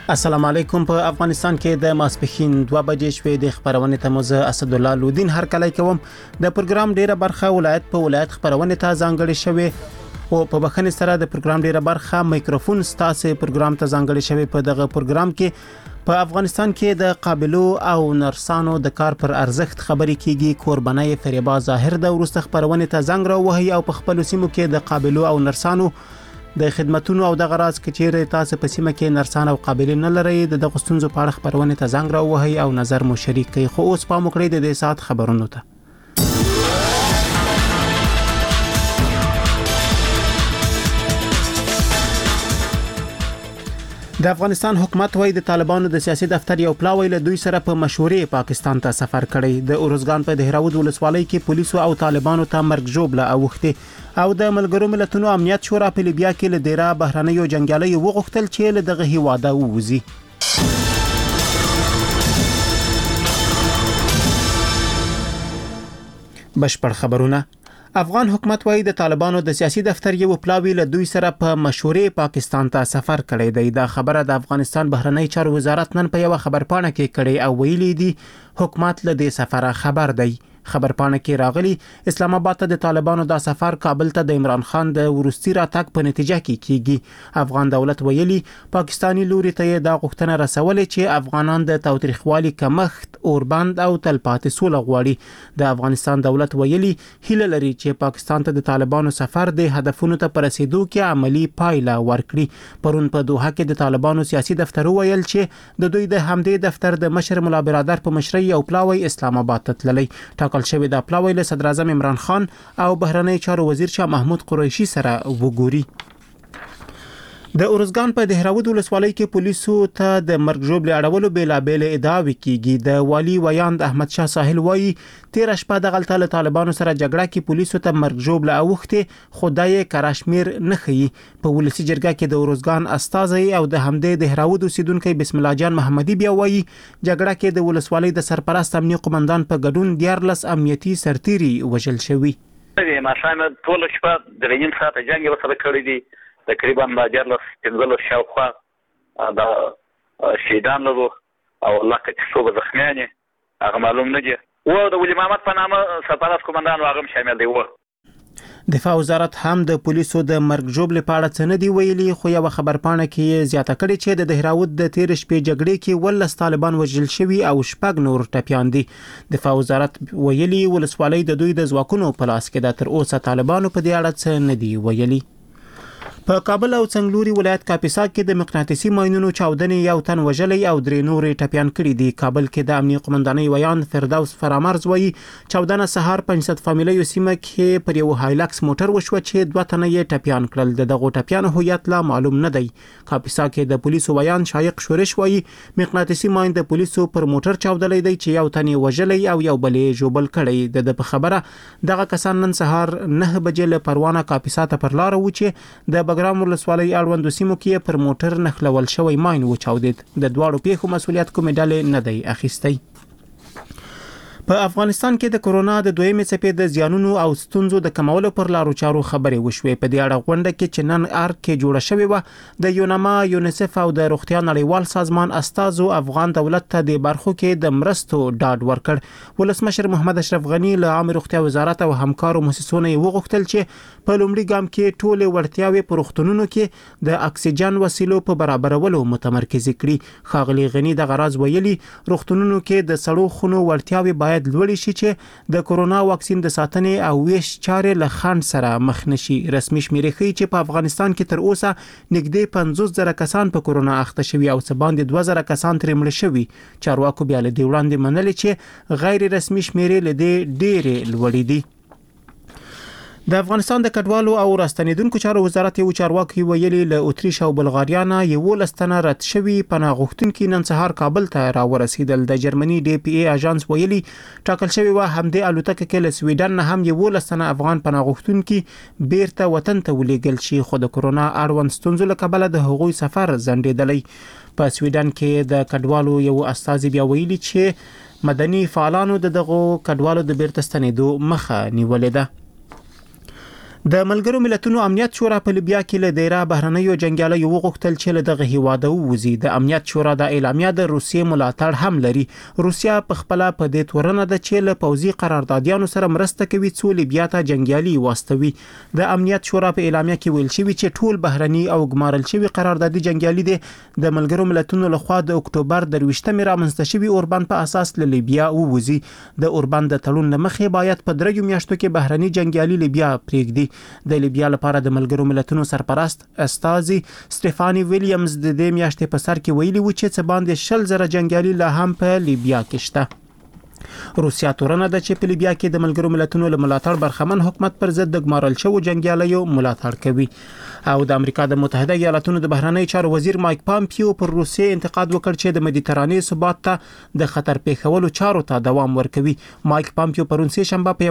السلام علیکم. په افغانستان کې د ماسپښین 2 بجې شوې د خبرونه ته مزه اسد الله لودین هر کله کوم د پروګرام ډیره برخه ولایت په ولایت خبرونه ته ځانګړي شوې او په بخښنې سره د پروګرام ډیره برخه میکروفون ستاسو پروګرام ته ځانګړي شوې. په دغه پروګرام کې په افغانستان کې د قابلو او نرسانو د کار پر ارزښت خبرې کیږي. قرباني فریبا ظاهر د ورسته خبرونه ته زنګ راوهي او په خپل سیمو کې د قابلو او نرسانو د خدماتونو او د غراض کچېره تاسو په سیمه کې نرسان او قابلیت نه لري د غستونزو په اړه خبرونه ته زنګ راوهي او نظر مو شریک کوي. خو اوس په مکړې د دې سات خبرونو ته د افغانستان حکومت وايي د طالبانو د سیاسي دفتر یو پلاوی له دوی سره په مشورې پاکستان ته سفر کړی. د اورزګان په دهراود ولسوالۍ کې پولیسو او طالبانو ته مرګ جوړه اوخته او د ملګرو ملتونو امنیت شورا په لیبیا کې له ډیره بهرنیو جنگیالي وغوښتل چې له دغه هیواده ووزي. بشپړ خبرونه. افغان حکومت وايي د طالبانو د سیاسي دفتر یو پلاوی له دوی سره په مشورې پاکستان ته سفر کړی دی. دا خبره د افغانستان بهرنی چارو وزارت نن په یو خبرپاڼه کې کړي او ویلي دي حکومت له دې سفره خبر دی. خبرپاڼه کې راغلي اسلام آباد ته د طالبانو د سفر کابل ته د عمران خان د ورستي راتګ په نتیجه کې کیږي. افغان دولت ویلي پاکستانی لوري ته د غوښتنه رسولې چې افغانان د تاوتریخوالي کمښت اوربند او تلپاتې سوله غواړي. د افغانستان دولت ویلي هیله لري چې پاکستان ته د طالبانو سفر د هدفونو ته رسیدو کې عملی پایله ورکړي. پرون په دوحه کې د طالبانو سیاسي دفتر ویل چې د دوی د همدې دفتر د مشر مولا برادر په مشرۍ او پلاوی اسلام آباد ته تللی. ټاکل شوی د پلاوی له صدر اعظم عمران خان او بهرنی چارو وزیر شاه محمود قریشي سره وګوري. د اورزګان په دهراود ولسوالۍ کې پولیسو ته د مرګ جوړ اړولو بیلابل ادعاوې کیږي. د والی ویاند احمد شاه ساحل وایي 13 شپه د غلطه طالبانو سره جګړه کې پولیسو ته مرګ جوړ اوخته خدای کراشمیر نه خي. په ولسی جرګه کې د اورزګان استاذي او د همدې دهراود اوسیدونکو بسم الله جان محمدي بیا وایي جګړه کې د ولسوالۍ د سرپرست امنیتي قومندان په ګډون 14 امنیتي سرتيري وژل شوی. ما شامل ټول شپه د غین ساعت جنگ وسره کړی دي. تقریبا ماجرلس تنزل شاوخوا دا شهیدان له او الله کې څو زخمیان هغه معلوم نه دي او د ولي محمد په نامه سرپرست قومندان هغه شامل دی. دفاع وزارت هم د پولیسو د مرګ جوړ لپاره څه نه دی ویلي. خو یو خبرپاڼه کې زیاته کړي چې د دهراود د 13 شپې جګړې کې ولس طالبان وژل شوی او شپږ نور ټپيان دي. دفاع وزارت ویلي ولسوالۍ د دوی د ځواکونو په لاس کې د تر اوسه طالبانو په دې اړه څه نه دی ویلي. په کابل او څنګلوري ولایت کاپیسا کې د مقناطیسي ماینونو چاودنې یو تن وژلې او درې نورې ټپيان کړي دي. کابل کې د امنیتي قومندانۍ ویان فردوس فرامرز وایي چاودنه سهار 500 فامیلیو سیمه کې پر یو هایلکس موټر وشو چې 2 تنه یې ټپيان کړل. دغه ټپيان هویت لا معلوم نه دی. کاپیسا کې د پولیسو ویان شایق شورش وایي مقناطیسي ماین د پولیسو پر موټر چاودلې دی چې یو تن یې وژلې او یو بلې جوبل کړی. د خبره دغه کسان نن سهار 9 بجې له پروانه کاپیسا ته پر لار و چې د بګرام ولسوالۍ اړوند سیمو کې پر موټر نخلول شوی ماین وچاودید. د دواړو پیښو مسولیت کومې ډلې نه دی اخیستی. په افغانستان کې د کورونا د دویمې څپې د زیانونو او ستونزو د کمولو پر لارو چارو خبرې وشوې. په دې اړه غونډه کې چې نن ارګ کې جوړه شوې و د یونما یونیسف او د روغتیا نړیوال سازمان استازو افغان دولت ته د برخو کې د مرستو ډاډ ورکړ. ولسمشر محمد اشرف غنی له عام روغتیا وزارت او همکارو مؤسسونو وغوښتل چې په لومړي ګام کې ټول وړتیاوې په روغتونونو کې د اکسیجن وسیلو په برابرولو متمرکز کړي. خاغلی غنی د غراض ویلي روغتونونو کې د سړو خونو وړتیاوې باید لوړې شي چې د کورونا واکسین د ساتنې او ویش چارې له خنډ سره مخ نشي. رسمي شمیرې ښیي چې په افغانستان کې تر اوسه نږدې 50,000 کسان په کورونا اخته شوي او څه باندې 2,000 کسان ترې مړه شوي. چارواکو بیا له دې وړاندې منلي چې غیر رسمي شمیرې له دې ډېرې لوړې دي. د افغانستان د کډوالو او راستنیدونکو چارو وزارت یو چارواکي ویلي له اتریش او بلغاریا نه یو لستنه رد شوی پناه غوښتونکي نن سهار کابل ته راورسیدل. د جرمني ډي پی ای اژانس ویلي ټاکل شوی و همدې الوتکه کې له سویډن نه هم یو لستنه افغان پناه غوښتونکي بیرته وطن ته ولېږل شي. خو د کورونا اړوند ستونزو له کبله د هغوی سفر ځنډېدلی. په سویډن کې د کډوالو یو استازي بیا ویلي چې مدني فعالانو دغه کډوالو د بیرته ستنېدو مخه نیولې ده. د ملګرو ملتونو امنیت شورا په لیبیا کې له ډیره بهرنیو جنگیالیو وغوښتل چې له دغه هیواده ووځي. د امنیت شورا د اعلامیه د روسیې ملاتړ هم لري. روسیا په خپل په دې تورنه ده چې له پوځي قراردادیانو سره مرسته کوي څو لیبیا ته جنگیالي واستوي. د امنیت شورا په اعلامیه کې ویل شوی چې ټول بهرني او ګمارل شوی قراردادي جنگیالي دي د ملګرو ملتونو لخوا د اکتوبر 23 رامنځته شوی اوربان په اساس له لیبیا ووځي. د اوربان د تړون لمخې باید په 3 میاشتو کې بهرني جنگیالي لیبیا پرېږدي. د لیبیا لپاره د ملګرو ملتونو سرپرست استازي سټيفاني ویلیامز د دې میاشتې په سر کې ویلي و چې څه باندې 100,000 جنگیالي لا هم په لیبیا کې شته. روسیا تورنه ده چې په لیبیا کې د ملګرو ملتونو له ملاتړ برخمن حکومت پر ضد د ګمارل شوو جنگیالیو ملاتړ کوي. او د امریکا د متحده ایالاتونو د بهرنی چارو وزیر مایک پامپیو پر روسیې انتقاد وکړ چې د مدیترانې ثبات ته د خطر پیښولو چارو ته دوام ورکوي. مایک پامپیو پرون سه شنبه په